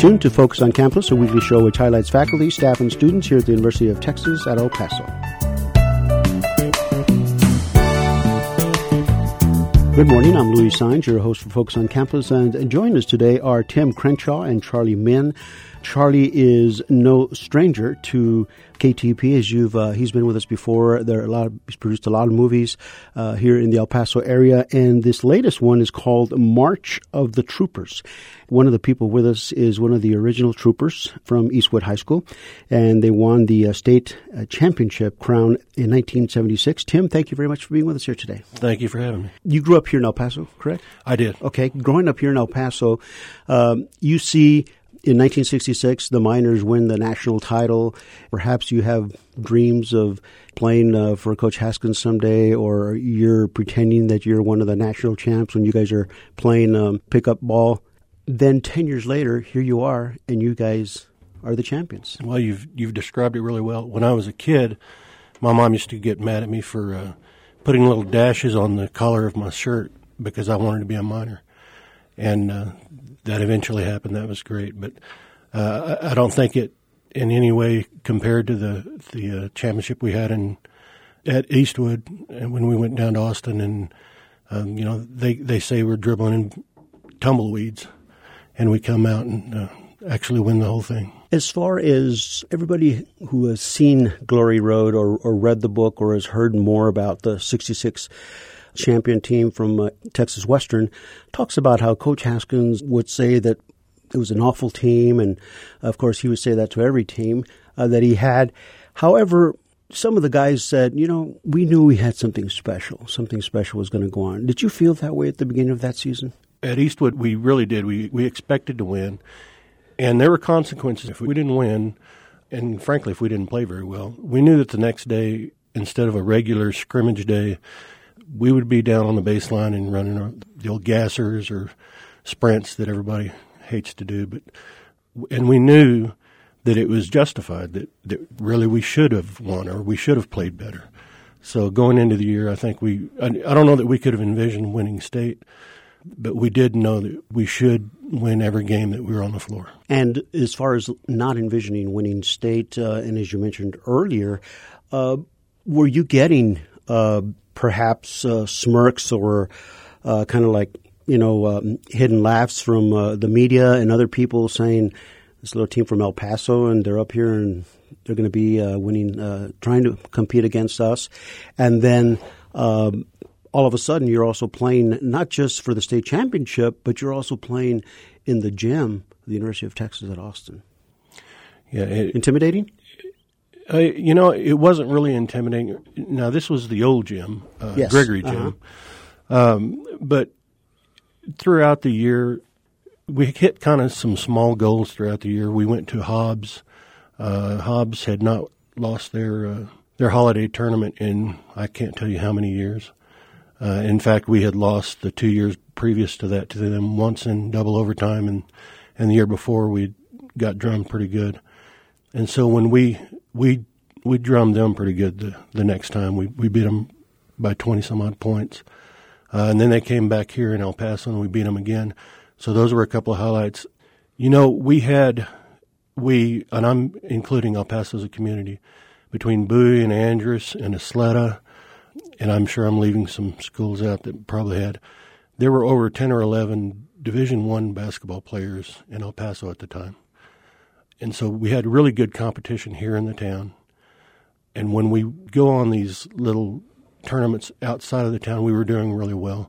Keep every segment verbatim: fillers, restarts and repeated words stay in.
tuned to Focus on Campus, a weekly show which highlights faculty, staff, and students here at the University of Texas at El Paso. Good morning. I'm Louis Saenz, your host for Focus on Campus, and joining us today are Tim Crenshaw and Charlie Min. Charlie is no stranger to K T P, as you've uh, he's been with us before. There are a lot of, he's produced a lot of movies uh, here in the El Paso area, and this latest one is called March of the Troopers. One of the people with us is one of the original troopers from Eastwood High School, and they won the uh, state uh, championship crown in nineteen seventy-six. Tim, thank you very much for being with us here today. Thank you for having me. You grew up here in El Paso, correct? I did. Okay, growing up here in El Paso, um, you see in nineteen sixty-six, the Miners win the national title. Perhaps you have dreams of playing uh, for Coach Haskins someday, or you're pretending that you're one of the national champs when you guys are playing um, pickup ball. Then ten years later, here you are, and you guys are the champions. Well, you've you've described it really well. When I was a kid, my mom used to get mad at me for uh, putting little dashes on the collar of my shirt because I wanted to be a Miner. And uh, that eventually happened. That was great. But uh, I, I don't think it in any way compared to the the uh, championship we had in at Eastwood when we went down to Austin. And, um, you know, they, they say we're dribbling in tumbleweeds, and we come out and uh, actually win the whole thing. As far as everybody who has seen Glory Road or, or read the book or has heard more about the sixty-six champion team from uh, Texas Western, talks about how Coach Haskins would say that it was an awful team, and of course he would say that to every team uh, that he had. However, some of the guys said, you know, we knew we had something special. Something special was going to go on. Did you feel that way at the beginning of that season? At Eastwood, we really did. We we expected to win, and there were consequences if we didn't win, and frankly, if we didn't play very well. We knew that the next day, instead of a regular scrimmage day, we would be down on the baseline and running the old gassers or sprints that everybody hates to do. But and we knew that it was justified, that, that really we should have won or we should have played better. So going into the year, I think we – I don't know that we could have envisioned winning state, but we did know that we should win every game that we were on the floor. And as far as not envisioning winning state, uh, and as you mentioned earlier, uh, were you getting uh, perhaps uh, smirks or uh, kind of like, you know, um, hidden laughs from uh, the media and other people saying this little team from El Paso and they're up here and they're going to be uh, winning, uh, trying to compete against us. And then um, all of a sudden you're also playing not just for the state championship, but you're also playing in the gym of the University of Texas at Austin. Yeah, it, Intimidating? Uh, you know, it wasn't really intimidating. Now, this was the old gym, uh, yes. Gregory Gym. Uh-huh. Um, but throughout the year, we hit kind of some small goals throughout the year. We went to Hobbs. Uh, Hobbs had not lost their uh, their holiday tournament in I can't tell you how many years. Uh, in fact, we had lost the two years previous to that to them once in double overtime, and, and the year before we got drummed pretty good. And so when we we we drummed them pretty good the, the next time, we, we beat them by twenty some odd points. Uh, and then they came back here in El Paso and we beat them again. So those were a couple of highlights. You know, we had, we, and I'm including El Paso as a community, between Bowie and Andrus and Isleta, and I'm sure I'm leaving some schools out that probably had, there were over ten or eleven Division I basketball players in El Paso at the time. And so we had really good competition here in the town. And when we go on these little tournaments outside of the town, we were doing really well.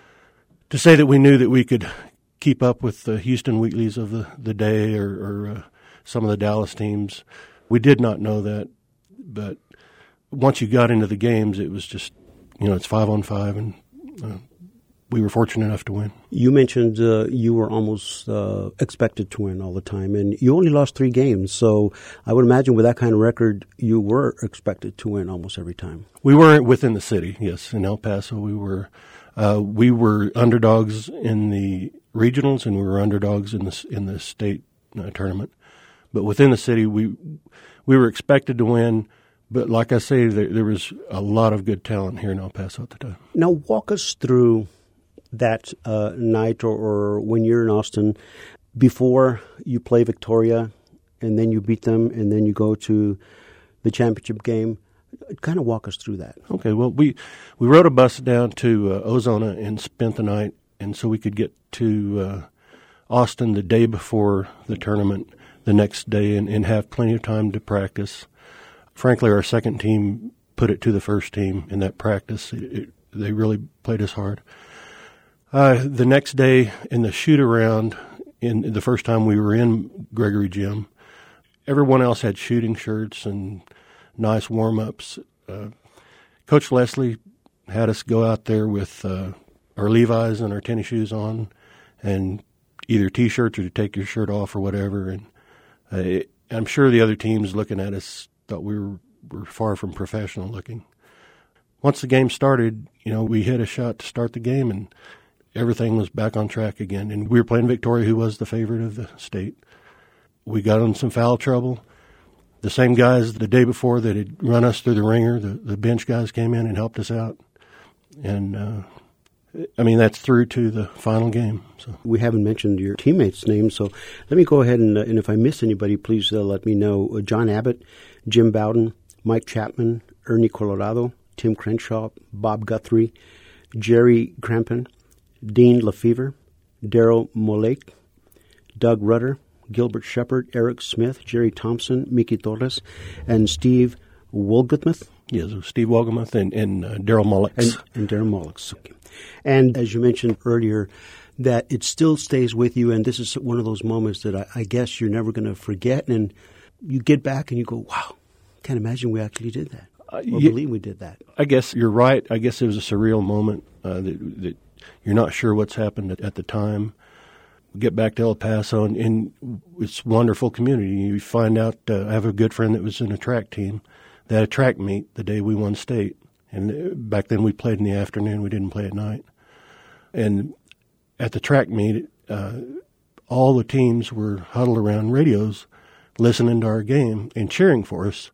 To say that we knew that we could keep up with the Houston Wheatleys of the, the day or, or uh, some of the Dallas teams, we did not know that. But once you got into the games, it was just, you know, it's five on five, and uh, we were fortunate enough to win. You mentioned uh, you were almost uh, expected to win all the time, and you only lost three games. So I would imagine with that kind of record, you were expected to win almost every time. We weren't within the city, yes. In El Paso, we were uh, we were underdogs in the regionals, and we were underdogs in the in the state uh, tournament. But within the city, we we were expected to win. But like I say, there, there was a lot of good talent here in El Paso at the time. Now, walk us through that uh, night or, or when you're in Austin. before you play Victoria, and then you beat them, and then you go to the championship game. Kind of walk us through that. Okay, well, we, we rode a bus down to uh, Ozona and spent the night, and so we could get to uh, Austin the day before the tournament the next day and, and have plenty of time to practice. Frankly, our second team put it to the first team in that practice. It, it, they really played us hard. Uh, the next day in the shoot-around, in the first time we were in Gregory Gym, everyone else had shooting shirts and nice warm-ups. Uh, Coach Leslie had us go out there with uh, our Levi's and our tennis shoes on and either T-shirts or to take your shirt off or whatever. And uh, it, I'm sure the other teams looking at us thought we were, were far from professional looking. Once the game started, you know, we hit a shot to start the game and everything was back on track again. And we were playing Victoria, who was the favorite of the state. We got in some foul trouble. The same guys the day before that had run us through the ringer, the, the bench guys came in and helped us out. And, uh, I mean, that's through to the final game. So we haven't mentioned your teammates' names, so let me go ahead and, uh, and if I miss anybody, please uh, let me know. Uh, John Abbott, Jim Bowden, Mike Chapman, Ernie Colorado, Tim Crenshaw, Bob Guthrie, Jerry Crampon, Dean Lefevre, Daryl Molake, Doug Rudder, Gilbert Shepard, Eric Smith, Jerry Thompson, Mickey Torres, and Steve Wolgamuth. Yes, Steve Wolgamuth and, and uh, Daryl Mullix. And, and Daryl Mullix. Okay. And as you mentioned earlier, that it still stays with you, and this is one of those moments that I, I guess you're never going to forget. And you get back and you go, wow, can't imagine we actually did that. Uh, or yeah, believe we did that. I guess you're right. I guess it was a surreal moment uh, that, that you're not sure what's happened at, at the time. Get back to El Paso, and, and it's a wonderful community. You find out, uh, I have a good friend that was in a track team. They had a track meet the day we won state. And back then we played in the afternoon. We didn't play at night. And at the track meet, uh, all the teams were huddled around radios listening to our game and cheering for us,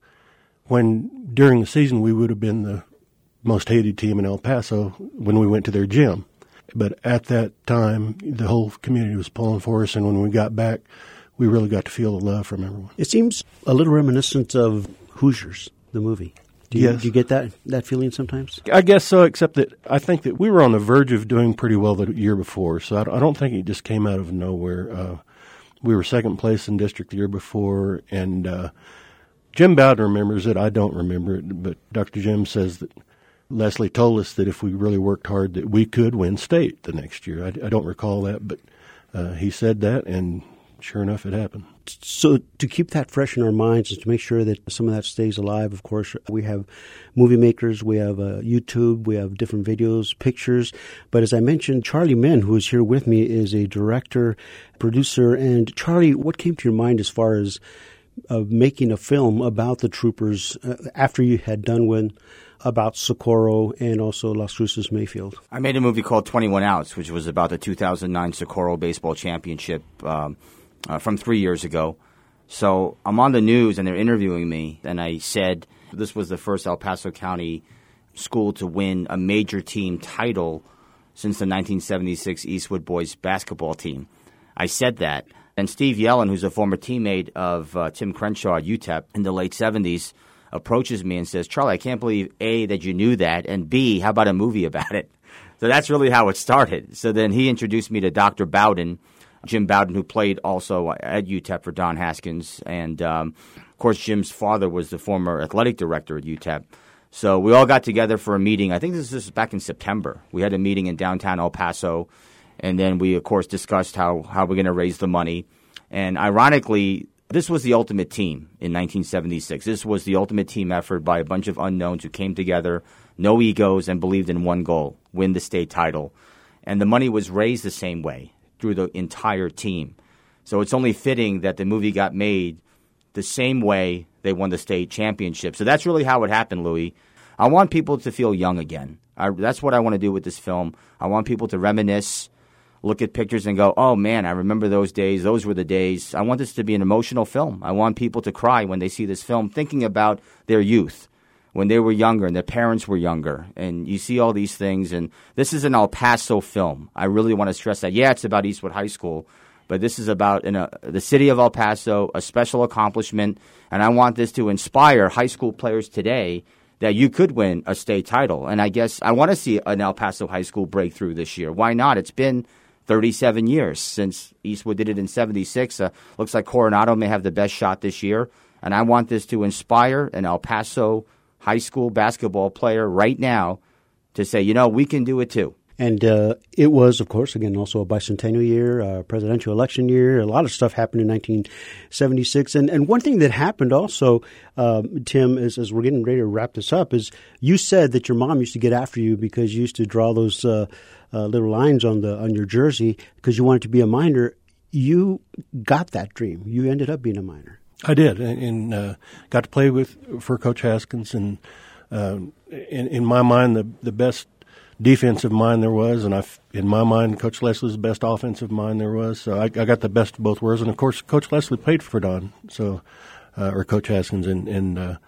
when during the season we would have been the most hated team in El Paso when we went to their gym. But at that time, the whole community was pulling for us, and when we got back, we really got to feel the love from everyone. It seems a little reminiscent of Hoosiers, the movie. Do you, yes. do you get that, that feeling sometimes? I guess so, except that I think that we were on the verge of doing pretty well the year before, so I don't think it just came out of nowhere. Uh, we were second place in district the year before, and uh, Jim Bowden remembers it. I don't remember it, but Doctor Jim says that Leslie told us that if we really worked hard, that we could win state the next year. I, I don't recall that, but uh, he said that, and sure enough, it happened. So to keep that fresh in our minds and to make sure that some of that stays alive, of course, we have movie makers, we have uh, YouTube, we have different videos, pictures. But as I mentioned, Charlie Min, who is here with me, is a director, producer. And Charlie, what came to your mind as far as uh, making a film about the Troopers uh, after you had done one about Socorro and also Las Cruces Mayfield? I made a movie called twenty-one Outs, which was about the two thousand nine Socorro Baseball Championship um, uh, from three years ago. So I'm on the news, and they're interviewing me, and I said this was the first El Paso County school to win a major team title since the nineteen seventy-six Eastwood boys basketball team. I said that. And Steve Yellen, who's a former teammate of uh, Tim Crenshaw at U T E P in the late seventies, approaches me and says, Charlie, I can't believe, A, that you knew that, and B, how about a movie about it? So that's really how it started. So then he introduced me to Doctor Bowden, Jim Bowden, who played also at U T E P for Don Haskins. And, um, of course, Jim's father was the former athletic director at U T E P. So we all got together for a meeting. I think this was back in September. We had a meeting in downtown El Paso, and then we, of course, discussed how, how we're going to raise the money. And ironically, this was the ultimate team in nineteen seventy-six. This was the ultimate team effort by a bunch of unknowns who came together, no egos, and believed in one goal, win the state title. And the money was raised the same way through the entire team. So it's only fitting that the movie got made the same way they won the state championship. So that's really how it happened, Louis. I want people to feel young again. I, that's what I want to do with this film. I want people to reminisce, look at pictures and go, oh, man, I remember those days. Those were the days. I want this to be an emotional film. I want people to cry when they see this film, thinking about their youth, when they were younger and their parents were younger. And you see all these things. And this is an El Paso film. I really want to stress that. Yeah, it's about Eastwood High School, but this is about in a, the city of El Paso, a special accomplishment, and I want this to inspire high school players today that you could win a state title. And I guess I want to see an El Paso high school breakthrough this year. Why not? It's been thirty-seven years since Eastwood did it in seventy-six. Uh, looks like Coronado may have the best shot this year. And I want this to inspire an El Paso high school basketball player right now to say, you know, we can do it too. And uh, it was, of course, again, also a bicentennial year, uh, presidential election year. A lot of stuff happened in nineteen seventy-six. And and one thing that happened also, um, Tim, is, as we're getting ready to wrap this up, is you said that your mom used to get after you because you used to draw those uh, uh, little lines on the on your jersey because you wanted to be a miner. You got that dream. You ended up being a miner. I did, and, and uh, got to play with for Coach Haskins. And uh, in, in my mind, the the best defensive mind there was, and I, in my mind, Coach Leslie's the best offensive mind there was. So I, I got the best of both worlds, and of course, Coach Leslie played for Don, so uh, or Coach Haskins, and, and uh,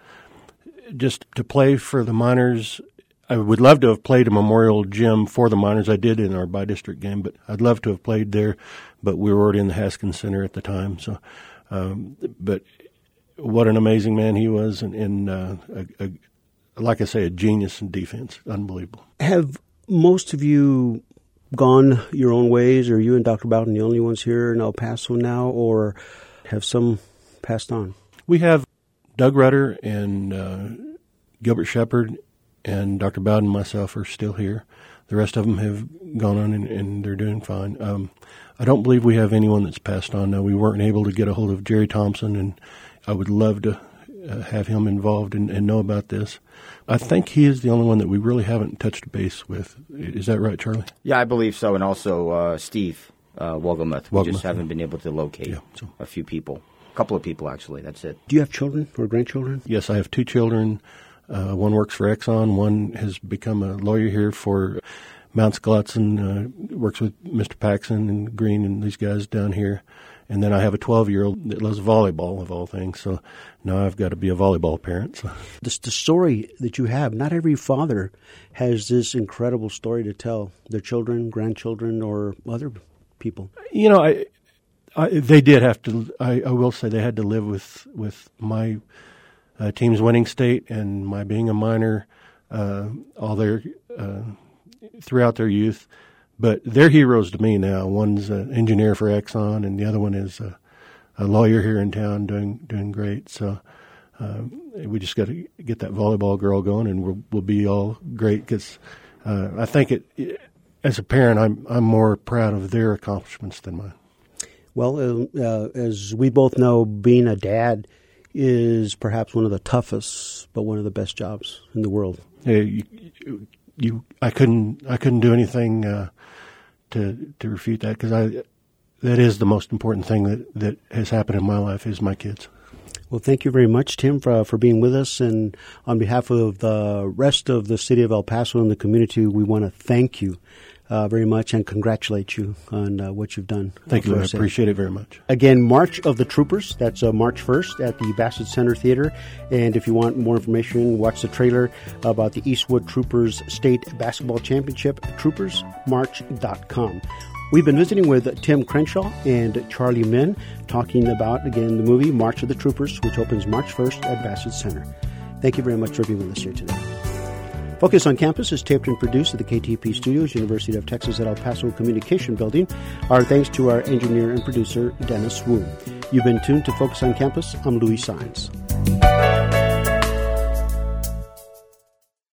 just to play for the Miners. I would love to have played a Memorial Gym for the Miners. I did in our by-district game, but I'd love to have played there. But we were already in the Haskins Center at the time. So, um, but what an amazing man he was, and, and uh, a, a like I say, a genius in defense. Unbelievable. Have most of you gone your own ways? Are you and Doctor Bowden the only ones here in El Paso now, or have some passed on? We have Doug Rudder and uh, Gilbert Shepard, and Doctor Bowden and myself are still here. The rest of them have gone on, and, and they're doing fine. Um, I don't believe we have anyone that's passed on now. We weren't able to get a hold of Jerry Thompson, and I would love to Uh, have him involved and, and know about this. I think he is the only one that we really haven't touched base with. Is that right, Charlie? Yeah, I believe so. And also uh, Steve uh, Wogelmuth. We Wogelmuth, just haven't yeah. been able to locate Yeah, so. a few people. A couple of people, actually. That's it. Do you have children or grandchildren? Yes, I have two children. Uh, one works for Exxon. One has become a lawyer here for Mount Sklotzen, uh, works with Mister Paxson and Green and these guys down here. And then I have a twelve-year-old that loves volleyball, of all things. So now I've got to be a volleyball parent. So. This, the story that you have, not every father has this incredible story to tell their children, grandchildren, or other people. You know, I, I they did have to, I, I will say they had to live with, with my uh, team's winning state and my being a minor uh, all their, uh, throughout their youth. But they're heroes to me now. One's an engineer for Exxon, and the other one is a, a lawyer here in town doing doing great. So uh, we just got to get that volleyball girl going, and we'll, we'll be all great. Because uh, I think it, it, as a parent, I'm I'm more proud of their accomplishments than mine. Well, uh, uh, as we both know, being a dad is perhaps one of the toughest, but one of the best jobs in the world. Yeah, you, you, you I couldn't I couldn't do anything uh, to to refute that, because I that is the most important thing that, that has happened in my life is my kids. Well, thank you very much, Tim, for, for being with us. And on behalf of the rest of the city of El Paso and the community, we want to thank you uh, very much and congratulate you on uh, what you've done. Thank you. I appreciate it very much. Again, March of the Troopers. That's uh, March first at the Bassett Center Theater. And if you want more information, watch the trailer about the Eastwood Troopers State Basketball Championship, troopers march dot com. We've been visiting with Tim Crenshaw and Charlie Min, talking about, again, the movie March of the Troopers, which opens March first at Bassett Center. Thank you very much for being with us here today. Focus on Campus is taped and produced at the K T P Studios, University of Texas at El Paso Communication Building. Our thanks to our engineer and producer, Dennis Wu. You've been tuned to Focus on Campus. I'm Louis Sines.